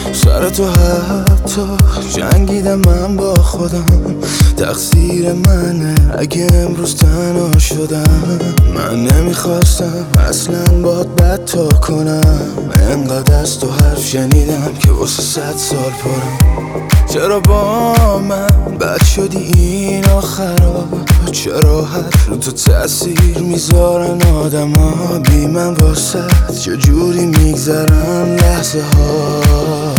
سر تو حتی جنگیدم من با خودم، تقصیر منه اگه امروز تنها شدم. من نمیخواستم اصلا باد بد تا کنم، انقدر از تو حرف شنیدم که واسه 100 سال پرم. چرا با من بد شدی این آخرا؟ چرا حد رو تو تأثیر میذارن آدم ها بی من واسه چجوری میگذرن لحظه ها؟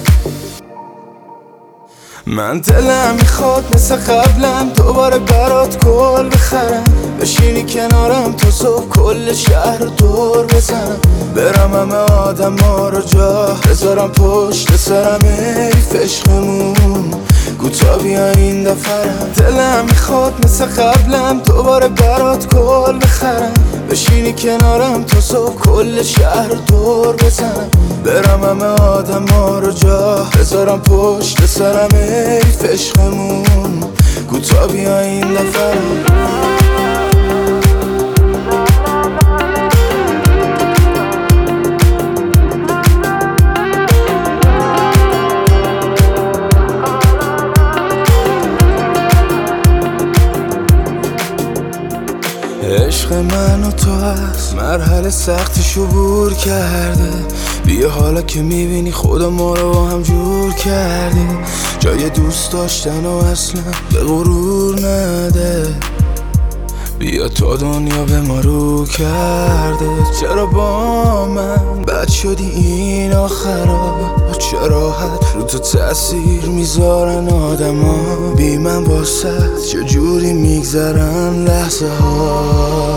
من دلم میخواد مثل قبلم دوباره برات گل بخرم، بشینی کنارم تا صبح کل شهر رو دور بزنم، برم همه آدم ها رو جا بذارم پشت سرم. ای عشقمون کوتا بیا این دفرم. دلم میخواد مثل قبلم دوباره برات گل بخرم، بشینی کنارم تا صبح کل شهر رو دور بزنم، برم همه آدم ها رو جا بذارم پشت سرم. ای عشقمون کوتا بیا این دفرم. عشق من و تو از مرحله سختش عبور کرده، بیا حالا که میبینی خدا ما رو با هم جور کرده، جای دوست داشتن و اصلا به غرور نده، بیا تا دنیا به ما رو کرده. چرا با من بد شدی این آخرا؟ چرا حد رو تو تأثیر میذارن آدم ها بی من واسه چجوری میگذرن لحظه ها؟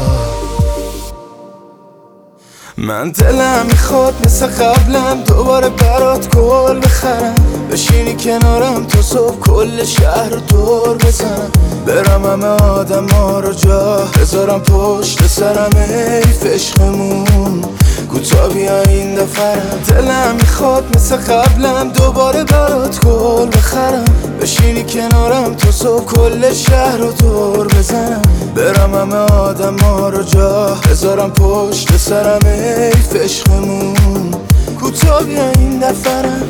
من دلم میخواد مثل قبلم دوباره برات گل بخرم، بشینی کنارم تا صبح کل شهر رو دور بزنم، برم همه آدم ها رو جا بذارم پشت سرم. ای عشقمون کوتا بیا این دفرم. دلم میخواد مثل قبلم دوباره برات گل بخرم، بشینی کنارم تا صبح کل شهر رو دور بزنم، برم همه آدم ها رو جا بذارم پشت سرم. ای عشقمون کوتا بیا این دفرم.